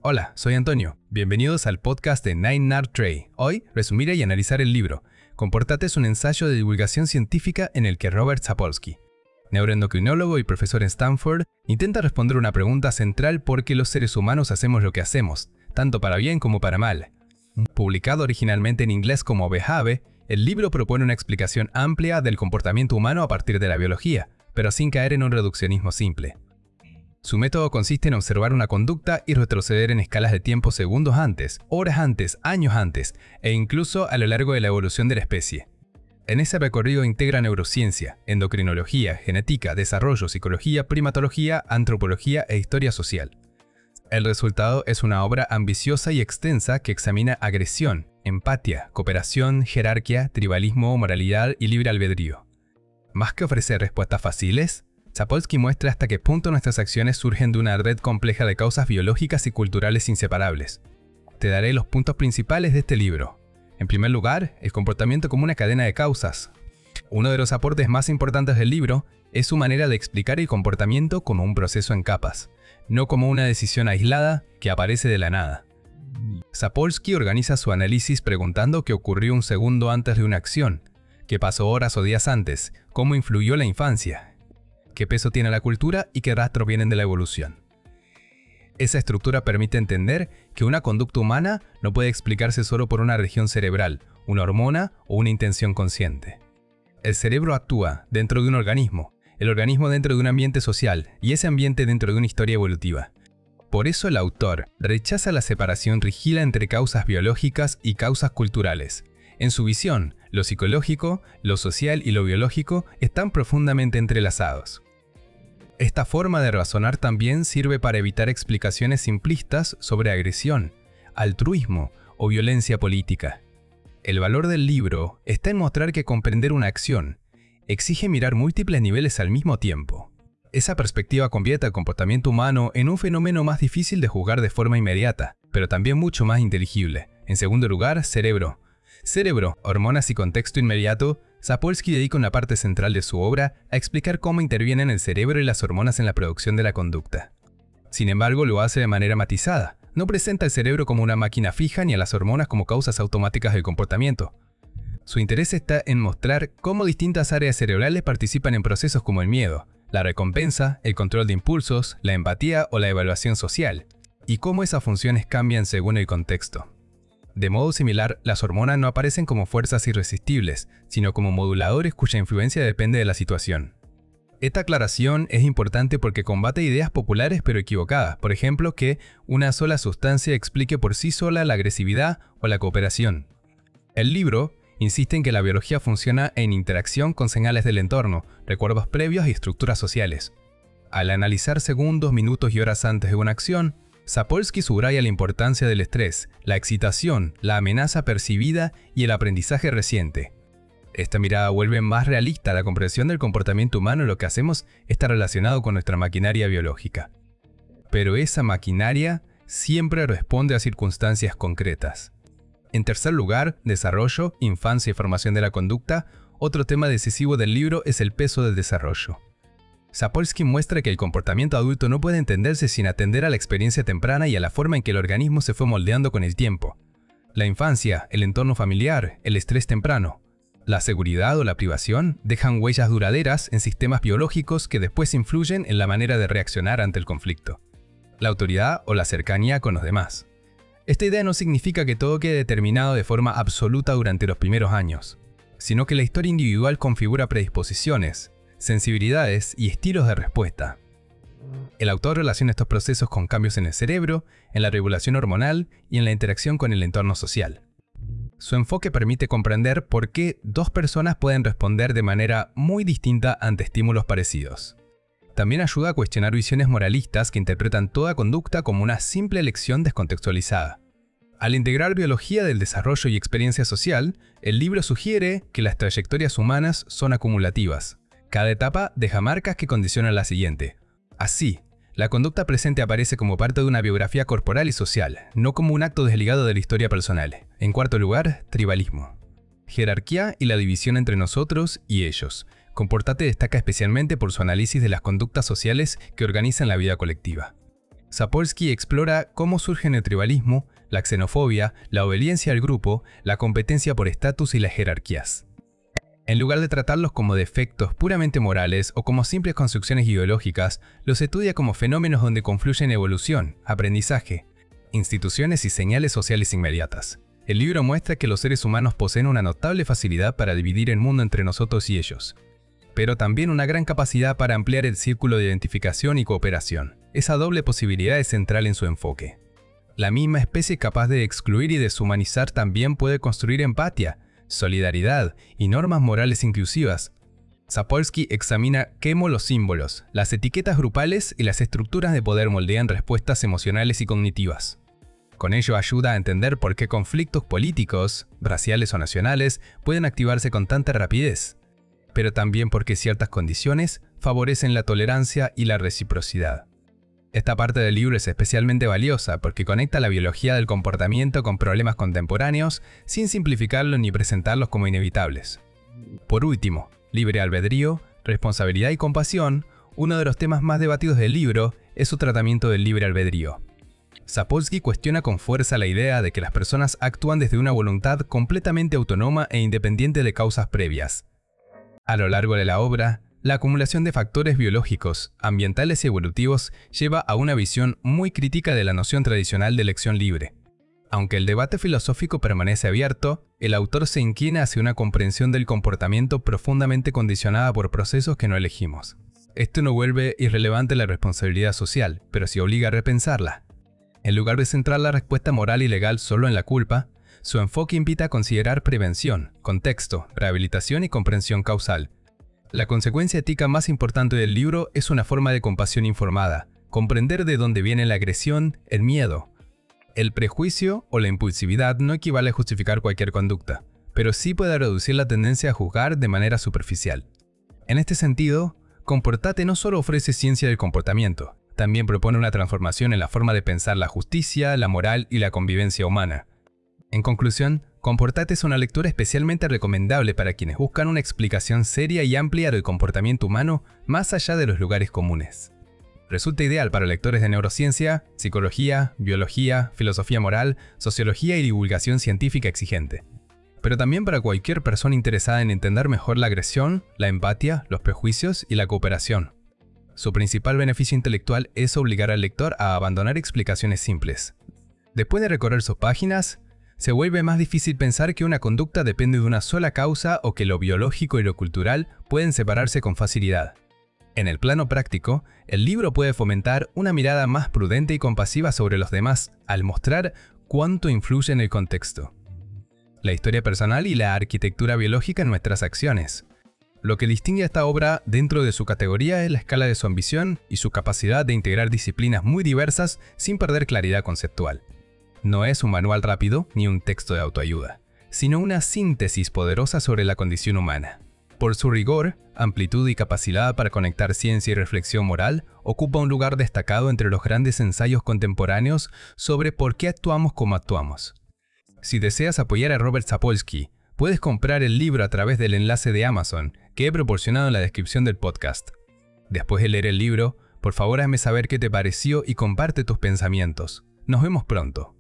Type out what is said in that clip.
Hola, soy Antonio. Bienvenidos al podcast de Nine Nard Trey. Hoy resumiré y analizar el libro Compórtate es un ensayo de divulgación científica en el que Robert Sapolsky, neuroendocrinólogo y profesor en Stanford, intenta responder una pregunta central: ¿por qué los seres humanos hacemos lo que hacemos, tanto para bien como para mal? Publicado originalmente en inglés como Behave, el libro propone una explicación amplia del comportamiento humano a partir de la biología, pero sin caer en un reduccionismo simple. Su método consiste en observar una conducta y retroceder en escalas de tiempo segundos antes, horas antes, años antes, e incluso a lo largo de la evolución de la especie. En ese recorrido integra neurociencia, endocrinología, genética, desarrollo, psicología, primatología, antropología e historia social. El resultado es una obra ambiciosa y extensa que examina agresión, empatía, cooperación, jerarquía, tribalismo, moralidad y libre albedrío. Más que ofrecer respuestas fáciles, Sapolsky muestra hasta qué punto nuestras acciones surgen de una red compleja de causas biológicas y culturales inseparables. Te daré los puntos principales de este libro. En primer lugar, el comportamiento como una cadena de causas. Uno de los aportes más importantes del libro es su manera de explicar el comportamiento como un proceso en capas, no como una decisión aislada que aparece de la nada. Sapolsky organiza su análisis preguntando qué ocurrió un segundo antes de una acción, qué pasó horas o días antes, cómo influyó la infancia, qué peso tiene la cultura y qué rastros vienen de la evolución. Esa estructura permite entender que una conducta humana no puede explicarse solo por una región cerebral, una hormona o una intención consciente. El cerebro actúa dentro de un organismo, el organismo dentro de un ambiente social y ese ambiente dentro de una historia evolutiva. Por eso el autor rechaza la separación rígida entre causas biológicas y causas culturales. En su visión, lo psicológico, lo social y lo biológico están profundamente entrelazados. Esta forma de razonar también sirve para evitar explicaciones simplistas sobre agresión, altruismo o violencia política. El valor del libro está en mostrar que comprender una acción exige mirar múltiples niveles al mismo tiempo. Esa perspectiva convierte el comportamiento humano en un fenómeno más difícil de juzgar de forma inmediata, pero también mucho más inteligible. En segundo lugar, cerebro. Cerebro, hormonas y contexto inmediato. Sapolsky dedica una parte central de su obra a explicar cómo intervienen el cerebro y las hormonas en la producción de la conducta. Sin embargo, lo hace de manera matizada. No presenta el cerebro como una máquina fija ni a las hormonas como causas automáticas del comportamiento. Su interés está en mostrar cómo distintas áreas cerebrales participan en procesos como el miedo, la recompensa, el control de impulsos, la empatía o la evaluación social, y cómo esas funciones cambian según el contexto. De modo similar, las hormonas no aparecen como fuerzas irresistibles, sino como moduladores cuya influencia depende de la situación. Esta aclaración es importante porque combate ideas populares pero equivocadas, por ejemplo, que una sola sustancia explique por sí sola la agresividad o la cooperación. El libro insiste en que la biología funciona en interacción con señales del entorno, recuerdos previos y estructuras sociales. Al analizar segundos, minutos y horas antes de una acción, Sapolsky subraya la importancia del estrés, la excitación, la amenaza percibida y el aprendizaje reciente. Esta mirada vuelve más realista la comprensión del comportamiento humano. Lo que hacemos está relacionado con nuestra maquinaria biológica. Pero esa maquinaria siempre responde a circunstancias concretas. En tercer lugar, desarrollo, infancia y formación de la conducta. Otro tema decisivo del libro es el peso del desarrollo. Sapolsky muestra que el comportamiento adulto no puede entenderse sin atender a la experiencia temprana y a la forma en que el organismo se fue moldeando con el tiempo. La infancia, el entorno familiar, el estrés temprano, la seguridad o la privación dejan huellas duraderas en sistemas biológicos que después influyen en la manera de reaccionar ante el conflicto. La autoridad o la cercanía con los demás. Esta idea no significa que todo quede determinado de forma absoluta durante los primeros años, sino que la historia individual configura predisposiciones, sensibilidades y estilos de respuesta. El autor relaciona estos procesos con cambios en el cerebro, en la regulación hormonal y en la interacción con el entorno social. Su enfoque permite comprender por qué dos personas pueden responder de manera muy distinta ante estímulos parecidos. También ayuda a cuestionar visiones moralistas que interpretan toda conducta como una simple elección descontextualizada. Al integrar biología del desarrollo y experiencia social, el libro sugiere que las trayectorias humanas son acumulativas. Cada etapa deja marcas que condicionan la siguiente. Así, la conducta presente aparece como parte de una biografía corporal y social, no como un acto desligado de la historia personal. En cuarto lugar, tribalismo. Jerarquía y la división entre nosotros y ellos. Compórtate destaca especialmente por su análisis de las conductas sociales que organizan la vida colectiva. Sapolsky explora cómo surgen el tribalismo, la xenofobia, la obediencia al grupo, la competencia por estatus y las jerarquías. En lugar de tratarlos como defectos puramente morales o como simples construcciones ideológicas, los estudia como fenómenos donde confluyen evolución, aprendizaje, instituciones y señales sociales inmediatas. El libro muestra que los seres humanos poseen una notable facilidad para dividir el mundo entre nosotros y ellos, pero también una gran capacidad para ampliar el círculo de identificación y cooperación. Esa doble posibilidad es central en su enfoque. La misma especie capaz de excluir y deshumanizar también puede construir empatía, solidaridad y normas morales inclusivas. Sapolsky examina cómo los símbolos, las etiquetas grupales y las estructuras de poder moldean respuestas emocionales y cognitivas. Con ello ayuda a entender por qué conflictos políticos, raciales o nacionales pueden activarse con tanta rapidez, pero también por qué ciertas condiciones favorecen la tolerancia y la reciprocidad. Esta parte del libro es especialmente valiosa porque conecta la biología del comportamiento con problemas contemporáneos sin simplificarlos ni presentarlos como inevitables. Por último, libre albedrío, responsabilidad y compasión, uno de los temas más debatidos del libro es su tratamiento del libre albedrío. Sapolsky cuestiona con fuerza la idea de que las personas actúan desde una voluntad completamente autónoma e independiente de causas previas. A lo largo de la obra, la acumulación de factores biológicos, ambientales y evolutivos lleva a una visión muy crítica de la noción tradicional de elección libre. Aunque el debate filosófico permanece abierto, el autor se inclina hacia una comprensión del comportamiento profundamente condicionada por procesos que no elegimos. Esto no vuelve irrelevante la responsabilidad social, pero sí obliga a repensarla. En lugar de centrar la respuesta moral y legal solo en la culpa, su enfoque invita a considerar prevención, contexto, rehabilitación y comprensión causal. La consecuencia ética más importante del libro es una forma de compasión informada, comprender de dónde viene la agresión, el miedo. El prejuicio o la impulsividad no equivale a justificar cualquier conducta, pero sí puede reducir la tendencia a juzgar de manera superficial. En este sentido, Comportate no solo ofrece ciencia del comportamiento, también propone una transformación en la forma de pensar la justicia, la moral y la convivencia humana. En conclusión, Comportate es una lectura especialmente recomendable para quienes buscan una explicación seria y amplia del comportamiento humano más allá de los lugares comunes. Resulta ideal para lectores de neurociencia, psicología, biología, filosofía moral, sociología y divulgación científica exigente. Pero también para cualquier persona interesada en entender mejor la agresión, la empatía, los prejuicios y la cooperación. Su principal beneficio intelectual es obligar al lector a abandonar explicaciones simples. Después de recorrer sus páginas, se vuelve más difícil pensar que una conducta depende de una sola causa o que lo biológico y lo cultural pueden separarse con facilidad. En el plano práctico, el libro puede fomentar una mirada más prudente y compasiva sobre los demás al mostrar cuánto influye en el contexto, la historia personal y la arquitectura biológica en nuestras acciones. Lo que distingue a esta obra dentro de su categoría es la escala de su ambición y su capacidad de integrar disciplinas muy diversas sin perder claridad conceptual. No es un manual rápido ni un texto de autoayuda, sino una síntesis poderosa sobre la condición humana. Por su rigor, amplitud y capacidad para conectar ciencia y reflexión moral, ocupa un lugar destacado entre los grandes ensayos contemporáneos sobre por qué actuamos como actuamos. Si deseas apoyar a Robert Sapolsky, puedes comprar el libro a través del enlace de Amazon que he proporcionado en la descripción del podcast. Después de leer el libro, por favor hazme saber qué te pareció y comparte tus pensamientos. Nos vemos pronto.